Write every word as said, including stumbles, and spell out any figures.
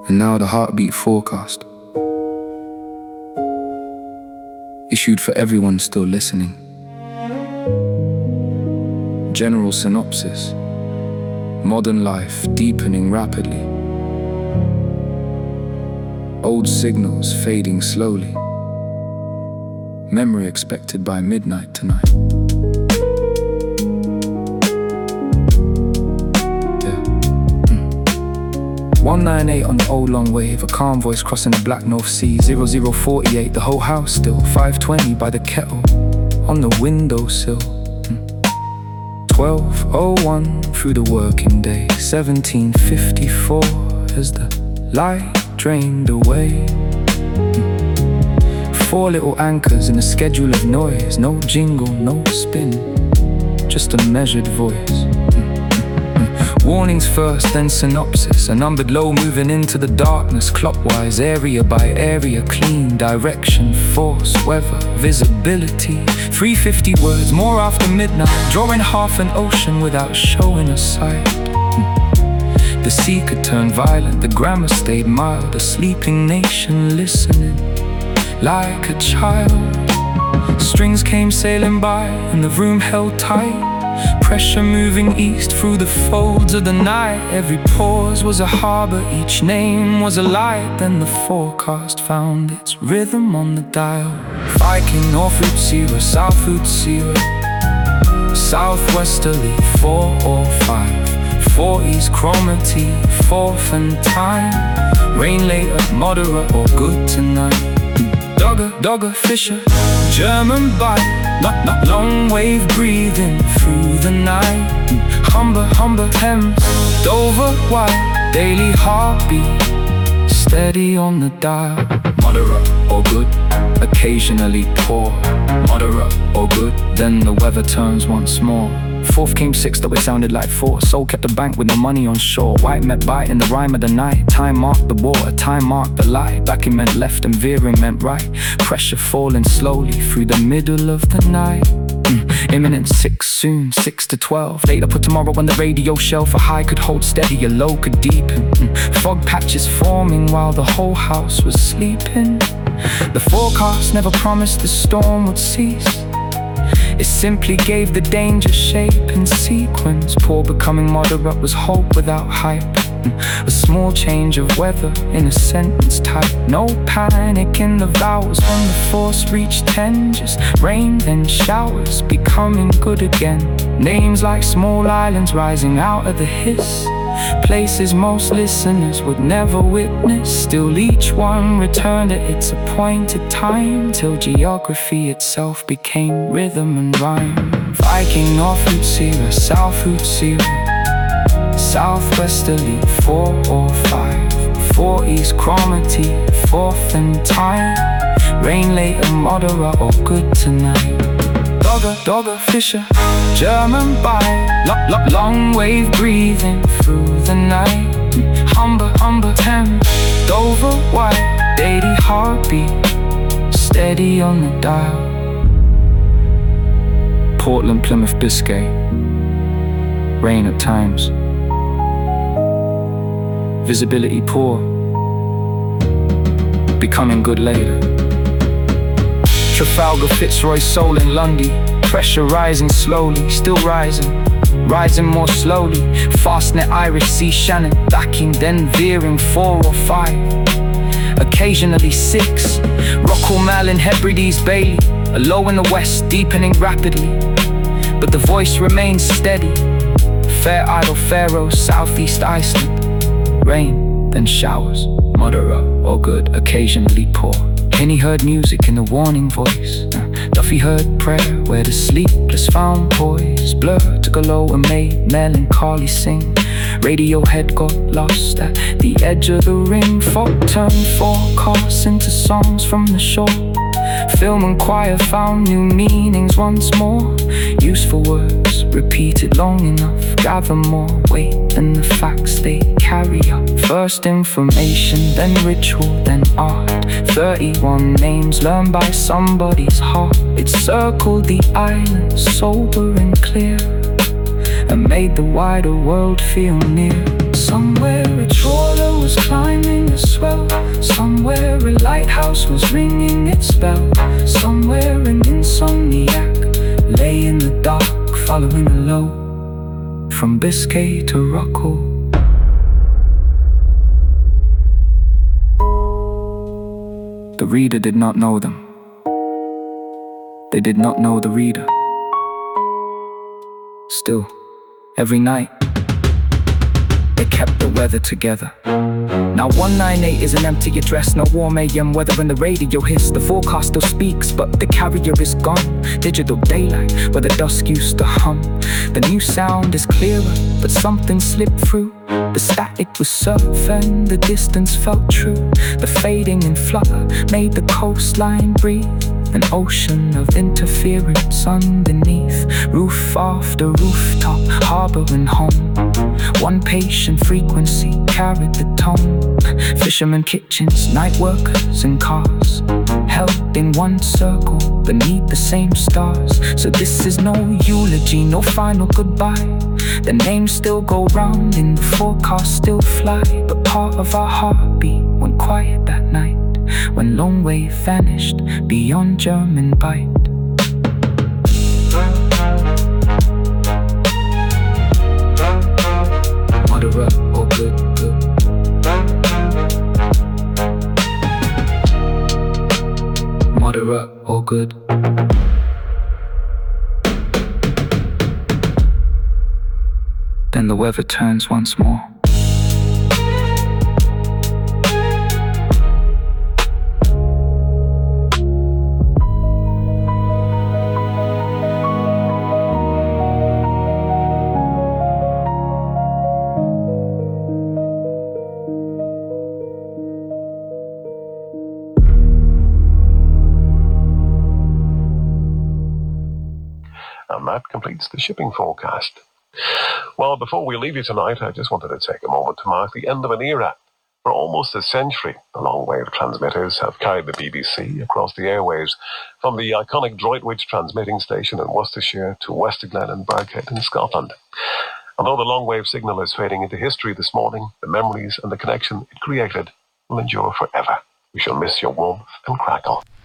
And now the heartbeat forecast, issued for everyone still listening. General synopsis: modern life deepening rapidly. Old signals fading slowly. Memory expected by midnight tonight. one ninety-eight on the old long wave, a calm voice crossing the black North Sea. Zero zero forty-eight, the whole house still. Five twenty by the kettle on the windowsill. Twelve oh one through the working day. Seventeen fifty-four as the light drained away. Four little anchors in a schedule of noise. No jingle, no spin, just a measured voice. Warnings first, then synopsis. A numbered low moving into the darkness, clockwise, area by area, clean direction, force, weather, visibility. three fifty words, more after midnight, drawing half an ocean without showing a sight. The sea could turn violent, the grammar stayed mild. A sleeping nation listening like a child. Strings came sailing by and the room held tight. Pressure moving east through the folds of the night. Every pause was a harbor, each name was a light. Then the forecast found its rhythm on the dial. Viking, North Route Zero, South Route Zero, southwesterly four or five. Four East Chromati, fourth and time. Rain later, moderate or good tonight. Dogger, Dogger, Fisher, German bite. Not, not long wave breathing through the night. Humber, Humber, Thames, Dover, White. Daily heartbeat, steady on the dial. Moderate or good, occasionally poor. Moderate or good, then the weather turns once more. Fourth came sixth, though it sounded like four. Soul kept the bank with no money on shore. White met bite in the rhyme of the night. Time marked the water, time marked the lie. Backing meant left and veering meant right. Pressure falling slowly through the middle of the night. mm. Imminent six soon, six to twelve. Later put tomorrow on the radio shelf. A high could hold steady, a low could deepen. mm. Fog patches forming while the whole house was sleeping. The forecast never promised the storm would cease. It simply gave the danger shape and sequence. Poor becoming moderate was hope without hype. A small change of weather in a sentence type. No panic in the vowels when the force reached ten. Just rain then showers, becoming good again. Names like small islands rising out of the hiss. Places most listeners would never witness. Still each one returned at its appointed time, till geography itself became rhythm and rhyme. Viking, North Route Zero, South Route Zero, southwesterly four or five. Four East Chromati, fourth and time. Rain later, moderate or good tonight. Dogger, Dogger, Fisher, German bite. Lo lo long wave breathing through the night. Humber, Humber, Thames, Dover, White. Daily heartbeat, steady on the dial. Portland, Plymouth, Biscay, rain at times. Visibility poor, becoming good later. Trafalgar, Fitzroy, Seoul and Lundy. Pressure rising slowly, still rising, rising more slowly. Fastnet, Irish Sea, Shannon, backing then veering four or five. Occasionally six. Rockall, Malin, Hebrides, Bailey. A low in the west, deepening rapidly, but the voice remains steady. Fair Isle, Faroe, southeast Iceland. Rain, then showers, moderate or good, occasionally poor. Penny heard music in the warning voice. uh, Duffy heard prayer where the sleepless found poise. Blur took a low and made melancholy sing. Radiohead got lost at the edge of the ring. Folk turned forecasts into songs from the shore. Film and choir found new meanings once more. Useful words repeated long enough gather more weight than the facts they carry up. First information, then ritual, then art. Thirty-one names learned by somebody's heart. It circled the island sober and clear, and made the wider world feel near. Somewhere a trawler was climbing the from Biscay to Rockall. The reader did not know them. They did not know the reader. Still, every night, they kept the weather together. Now one ninety-eight is an empty address, no warm A M weather in the radio hiss. The forecast still speaks, but the carrier is gone. Digital daylight, where the dusk used to hum. The new sound is clearer, but something slipped through. The static was surf and the distance felt true. The fading in flutter made the coastline breathe. An ocean of interference underneath. Roof after rooftop, harbor and home. One patient frequency carried the tone. Fishermen kitchens, night workers and cars, held in one circle beneath the same stars. So this is no eulogy, no final goodbye. The names still go round in the forecast, still fly. But part of our heartbeat went quiet that night, when Lone Wave vanished beyond German Bight. Moderate or good, good. Moderate or good. Then the weather turns once more. And that completes the shipping forecast. Well, before we leave you tonight, I just wanted to take a moment to mark the end of an era. For almost a century, the long-wave transmitters have carried the B B C across the airwaves, from the iconic Droitwich transmitting station in Worcestershire to Westerglen and Birkhead in Scotland. Although the long-wave signal is fading into history this morning, the memories and the connection it created will endure forever. We shall miss your warmth and crackle.